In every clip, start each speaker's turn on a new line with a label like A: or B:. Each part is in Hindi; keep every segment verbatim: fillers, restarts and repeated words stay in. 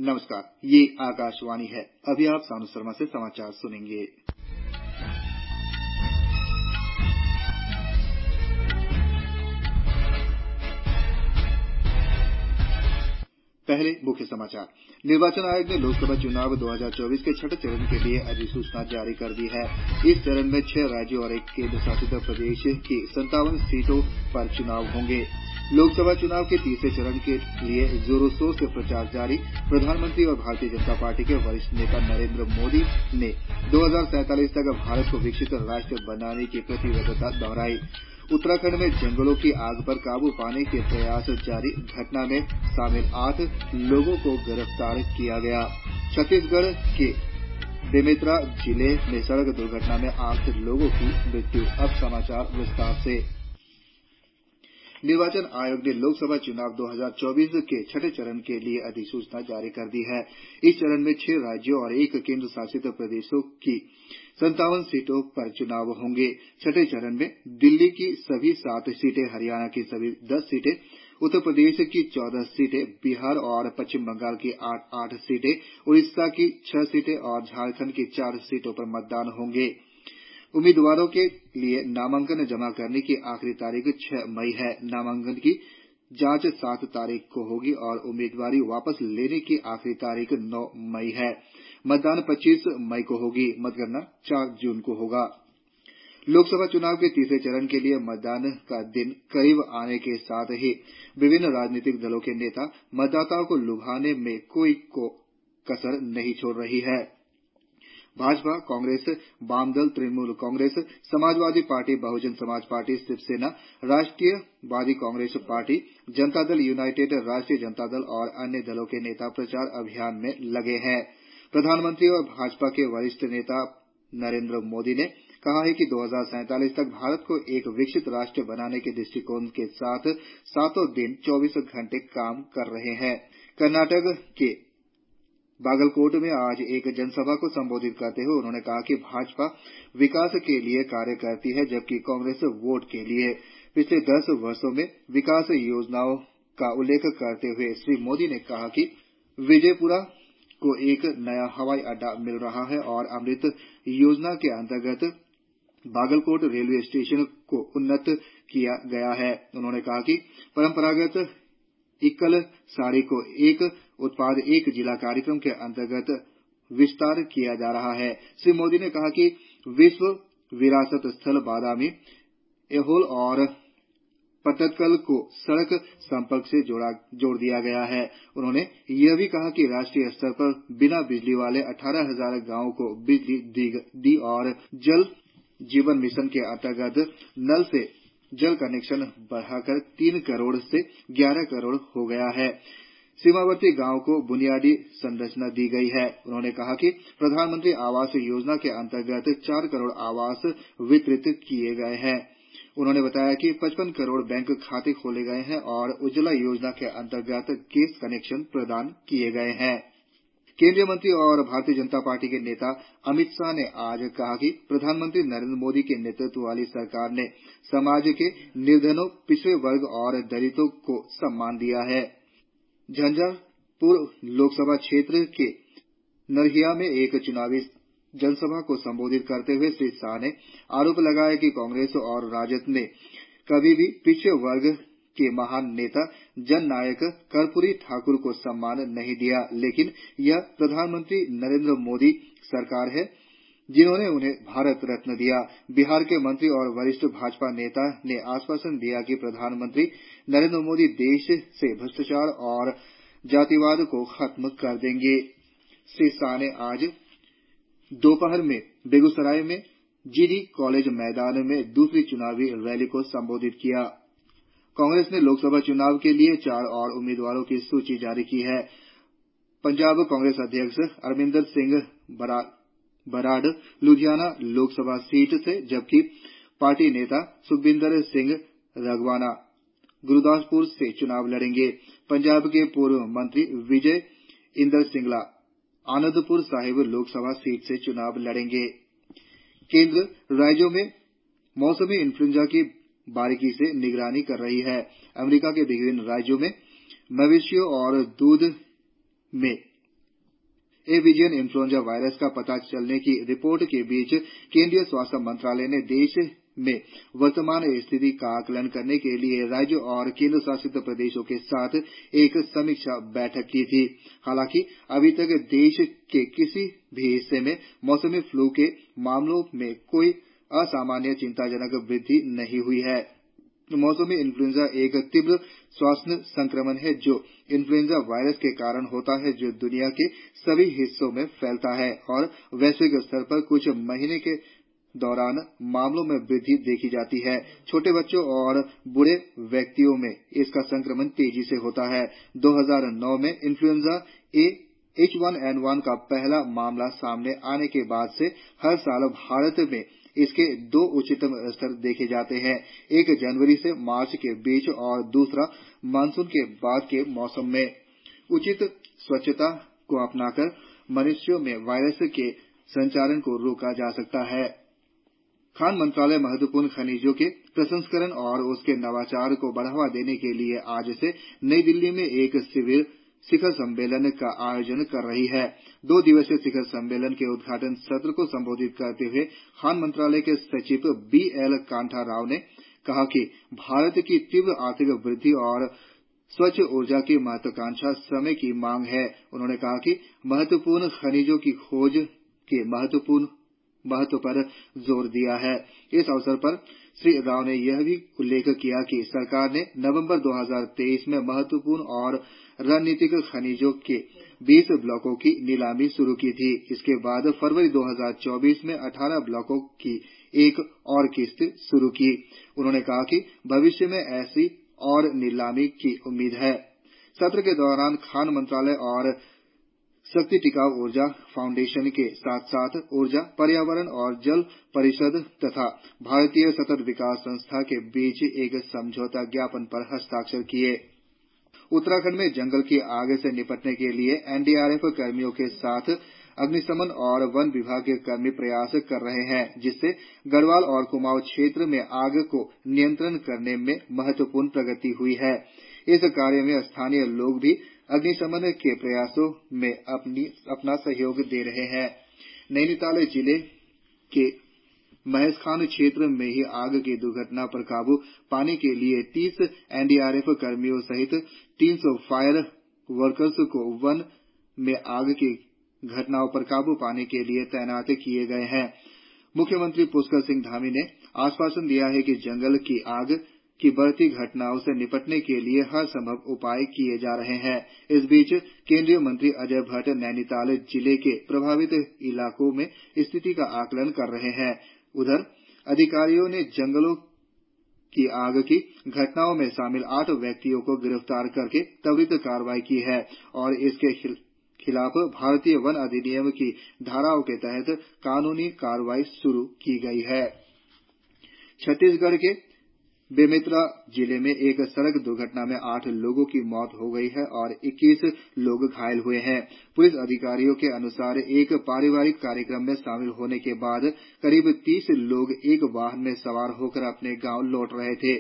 A: नमस्कार, ये आकाशवाणी है। अभी आप सानु शर्मा से समाचार सुनेंगे। पहले मुख्य समाचार। निर्वाचन आयोग ने लोकसभा चुनाव दो हज़ार चौबीस के छठे चरण के लिए अधिसूचना जारी कर दी है। इस चरण में छह राज्यों और एक केंद्र शासित प्रदेश की सत्तावन सीटों पर चुनाव होंगे। लोकसभा चुनाव के तीसरे चरण के लिए जोरों शोर से प्रचार जारी। प्रधानमंत्री और भारतीय जनता पार्टी के वरिष्ठ नेता नरेंद्र मोदी ने दो हज़ार सैंतालीस तक भारत को विकसित राष्ट्र बनाने की प्रतिबद्धता दोहराई। उत्तराखंड में जंगलों की आग पर काबू पाने के प्रयास जारी। घटना में शामिल आठ लोगों को गिरफ्तार किया गया। छत्तीसगढ़ के बेमेतरा जिले में सड़क दुर्घटना में आठ लोगों की मृत्यु। अब समाचार विस्तार से। निर्वाचन आयोग ने लोकसभा चुनाव दो हज़ार चौबीस के छठे चरण के लिए अधिसूचना जारी कर दी है। इस चरण में छह राज्यों और एक केंद्र शासित प्रदेशों की सत्तावन सीटों पर चुनाव होंगे। छठे चरण में दिल्ली की सभी सात सीटें, हरियाणा की सभी दस सीटें, उत्तर प्रदेश की चौदह सीटें, बिहार और पश्चिम बंगाल की आठ आठ सीटें, उड़ीसा की छह सीटें और झारखंड की चार सीटों पर मतदान होंगे। उम्मीदवारों के लिए नामांकन जमा करने की आखिरी तारीख छह मई है। नामांकन की जांच सात तारीख को होगी और उम्मीदवारी वापस लेने की आखिरी तारीख नौ मई है। मतदान पच्चीस मई को होगी। मतगणना चार जून को होगा। लोकसभा चुनाव के तीसरे चरण के लिए मतदान का दिन करीब आने के साथ ही विभिन्न राजनीतिक दलों के नेता मतदाताओं को लुभाने में कोई को कसर नहीं छोड़ रही है। भाजपा, कांग्रेस, वामदल, Trinamool Congress, Samajwadi party, Bahujan Samaj party, Shivsena, Rashtriyavadi Congress party, Janata Dal United, राष्ट्रीय जनता दल और अन्य दलों के नेता प्रचार अभियान में लगे हैं। प्रधानमंत्री और भाजपा के वरिष्ठ नेता नरेंद्र मोदी ने कहा है कि दो हज़ार सैंतालीस तक भारत को एक विकसित राष्ट्र बनाने के दृष्टिकोण के साथ सातों दिन चौबीस घंटे काम कर रहे हैं। कर्नाटक के बागलकोट में आज एक जनसभा को संबोधित करते हुए उन्होंने कहा कि भाजपा विकास के लिए कार्य करती है, जबकि कांग्रेस वोट के लिए। पिछले दस वर्षों में विकास योजनाओं का उल्लेख करते हुए श्री मोदी ने कहा कि विजयपुरा को एक नया हवाई अड्डा मिल रहा है और अमृत योजना के अंतर्गत बागलकोट रेलवे स्टेशन को उन्नत किया गया है। उन्होंने कहा कि परंपरागत इक्कल साड़ी को एक उत्पाद एक जिला कार्यक्रम के अंतर्गत विस्तार किया जा रहा है। श्री मोदी ने कहा कि विश्व विरासत स्थल बादामी, ऐहोल और पट्टदकल को सड़क संपर्क से जोड़ा जोड़ दिया गया है। उन्होंने यह भी कहा कि राष्ट्रीय स्तर पर बिना बिजली वाले अठारह हजार गांवों को बिजली दी, दी और जल जीवन मिशन के अंतर्गत नल से जल कनेक्शन बढ़ाकर तीन करोड़ से ग्यारह करोड़ हो गया है। सीमावर्ती गांवों को बुनियादी संरचना दी गई है। उन्होंने कहा कि प्रधानमंत्री आवास योजना के अंतर्गत चार करोड़ आवास वितरित किए गए हैं। उन्होंने बताया कि पचपन करोड़ बैंक खाते खोले गए हैं और उज्ज्वला योजना के अंतर्गत गैस कनेक्शन प्रदान किए गए हैं। केंद्रीय मंत्री और भारतीय जनता पार्टी के नेता अमित शाह ने आज कहा कि प्रधानमंत्री नरेंद्र मोदी के नेतृत्व वाली सरकार ने समाज के निर्धनों, पिछड़े वर्ग और दलितों को सम्मान दिया है। झंझारपुर लोकसभा क्षेत्र के नरहिया में एक चुनावी जनसभा को संबोधित करते हुए श्री शाह ने आरोप लगाया कि कांग्रेस और राजद ने कभी भी पिछड़े वर्ग के महान नेता जननायक कर्पूरी ठाकुर को सम्मान नहीं दिया, लेकिन यह प्रधानमंत्री नरेंद्र मोदी सरकार है जिन्होंने उन्हें भारत रत्न दिया। बिहार के मंत्री और वरिष्ठ भाजपा नेता ने आश्वासन दिया कि प्रधानमंत्री नरेंद्र मोदी देश से भ्रष्टाचार और जातिवाद को खत्म कर देंगे। श्री शाह ने आज दोपहर में बेगूसराय में जीडी कॉलेज मैदान में दूसरी चुनावी रैली को संबोधित किया। कांग्रेस ने लोकसभा चुनाव के लिए चार और उम्मीदवारों की सूची जारी की है। पंजाब कांग्रेस अध्यक्ष अमरिंदर सिंह बराड़ लुधियाना लोकसभा सीट से, जबकि पार्टी नेता सुखबिंदर सिंह रघवाना गुरदासपुर से चुनाव लड़ेंगे। पंजाब के पूर्व मंत्री विजय इंदर सिंगला आनंदपुर साहिब लोकसभा सीट से चुनाव लड़ेंगे। केंद्र राज्यों में मौसमी इन्फ्लुएंजा की बारीकी से निगरानी कर रही है। अमेरिका के विभिन्न राज्यों में मवेशियों और दूध में एवियन इन्फ्लुएंजा वायरस का पता चलने की रिपोर्ट के बीच केंद्रीय स्वास्थ्य मंत्रालय ने देश में वर्तमान स्थिति का आकलन करने के लिए राज्यों और केंद्र शासित प्रदेशों के साथ एक समीक्षा बैठक की थी। हालांकि अभी तक देश के किसी भी हिस्से में मौसमी फ्लू के मामलों में कोई असामान्य चिंताजनक वृद्धि नहीं हुई है। मौसमी इन्फ्लुएंजा एक तीव्र श्वसन संक्रमण है जो इन्फ्लुएंजा वायरस के कारण होता है, जो दुनिया के सभी हिस्सों में फैलता है और वैश्विक स्तर पर कुछ महीने के दौरान मामलों में वृद्धि देखी जाती है। छोटे बच्चों और बूढ़े व्यक्तियों में इसका संक्रमण तेजी से होता है। दो हज़ार नौ में influenza A H one N one का पहला मामला सामने आने के बाद से हर साल भारत में इसके दो उच्चतम स्तर देखे जाते हैं, एक जनवरी से मार्च के बीच और दूसरा मानसून के बाद के मौसम में। उचित स्वच्छता को अपनाकर मनुष्यों में वायरस के संचारण को रोका जा सकता है। खान मंत्रालय महत्वपूर्ण खनिजों के प्रसंस्करण और उसके नवाचार को बढ़ावा देने के लिए आज से नई दिल्ली में एक शिविर शिखर सम्मेलन का आयोजन कर रही है। दो दिवसीय शिखर सम्मेलन के उद्घाटन सत्र को संबोधित करते हुए खान मंत्रालय के सचिव बी एल कांता राव ने कहा कि भारत की तीव्र आर्थिक वृद्धि और स्वच्छ ऊर्जा की महत्वाकांक्षा समय की मांग है। उन्होंने कहा कि महत्वपूर्ण खनिजों की खोज के महत्वपूर्ण महत्व पर जोर दिया है। इस अवसर पर श्री राव ने यह भी उल्लेख किया कि सरकार ने नवंबर दो हज़ार तेईस में महत्वपूर्ण और रणनीतिक खनिजों के बीस ब्लॉकों की नीलामी शुरू की थी। इसके बाद फरवरी दो हज़ार चौबीस में अठारह ब्लॉकों की एक और किस्त शुरू की। उन्होंने कहा कि भविष्य में ऐसी और नीलामी की उम्मीद है। सत्र के दौरान खान मंत्रालय और शक्ति टिकाऊ ऊर्जा फाउंडेशन के साथ साथ ऊर्जा, पर्यावरण और जल परिषद तथा भारतीय सतत विकास संस्था के बीच एक समझौता ज्ञापन पर हस्ताक्षर किए। उत्तराखंड में जंगल की आग से निपटने के लिए एन डी आर एफ कर्मियों के साथ अग्निशमन और वन विभाग के कर्मी प्रयास कर रहे हैं, जिससे गढ़वाल और कुमाऊं क्षेत्र में आग को नियंत्रण करने में महत्वपूर्ण प्रगति हुई है। इस कार्य में स्थानीय लोग भी अग्निशमन के प्रयासों में अपनी अपना सहयोग दे रहे हैं। नैनीताल जिले के महेशखान क्षेत्र में ही आग की दुर्घटना पर काबू पाने के लिए तीस एन डी आर एफ कर्मियों सहित तीन सौ फायर वर्कर्स को वन में आग की घटनाओं पर काबू पाने के लिए तैनात किए गए हैं। मुख्यमंत्री पुष्कर सिंह धामी ने आश्वासन दिया है कि जंगल की आग की बढ़ती घटनाओं से निपटने के लिए हर संभव उपाय किए जा रहे हैं। इस बीच केंद्रीय मंत्री अजय भट्ट नैनीताल जिले के प्रभावित इलाकों में स्थिति का आकलन कर रहे हैं। उधर अधिकारियों ने जंगलों की आग की घटनाओं में शामिल आठ व्यक्तियों को गिरफ्तार करके त्वरित कार्रवाई की है और इसके खिलाफ भारतीय वन अधिनियम की धाराओं के तहत कानूनी कार्रवाई शुरू की गई है। छत्तीसगढ़ के बेमेतरा जिले में एक सड़क दुर्घटना में आठ लोगों की मौत हो गई है और इक्कीस लोग घायल हुए हैं। पुलिस अधिकारियों के अनुसार एक पारिवारिक कार्यक्रम में शामिल होने के बाद करीब तीस लोग एक वाहन में सवार होकर अपने गांव लौट रहे थे।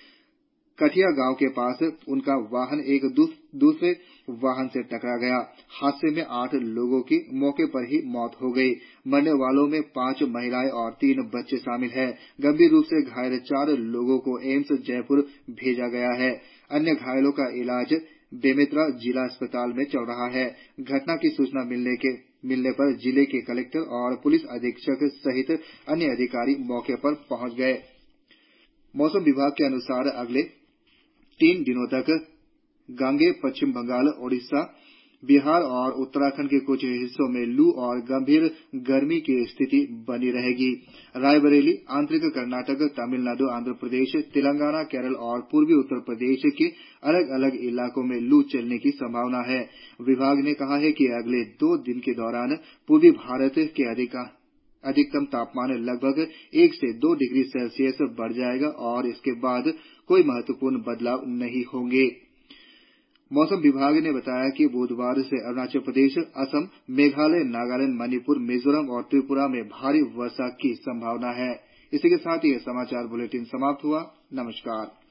A: कठिया गांव के पास उनका वाहन एक दूसरे वाहन से टकरा गया। हादसे में आठ लोगों की मौके पर ही मौत हो गई। मरने वालों में पांच महिलाएं और तीन बच्चे शामिल हैं। गंभीर रूप से घायल चार लोगों को एम्स जयपुर भेजा गया है। अन्य घायलों का इलाज बेमेतरा जिला अस्पताल में चल रहा है। घटना की सूचना मिलने के मिलने पर जिले के कलेक्टर और पुलिस अधीक्षक सहित अन्य अधिकारी मौके पर पहुंच गए। मौसम विभाग के अनुसार अगले तीन दिनों तक गांगे, पश्चिम बंगाल, ओडिशा, बिहार और उत्तराखंड के कुछ हिस्सों में लू और गंभीर गर्मी की स्थिति बनी रहेगी। रायबरेली, आंतरिक कर्नाटक, तमिलनाडु, आंध्र प्रदेश, तेलंगाना, केरल और पूर्वी उत्तर प्रदेश के अलग अलग इलाकों में लू चलने की संभावना है। विभाग ने कहा है कि अगले दो दिन के दौरान पूर्वी भारत के अधिकतम तापमान लगभग एक से दो डिग्री सेल्सियस बढ़ जाएगा और इसके बाद कोई महत्वपूर्ण बदलाव नहीं होंगे। मौसम विभाग ने बताया कि बुधवार से अरुणाचल प्रदेश, असम, मेघालय, नागालैंड, मणिपुर, मिजोरम और त्रिपुरा में भारी वर्षा की संभावना है। इसी के साथ ये समाचार बुलेटिन समाप्त हुआ। नमस्कार।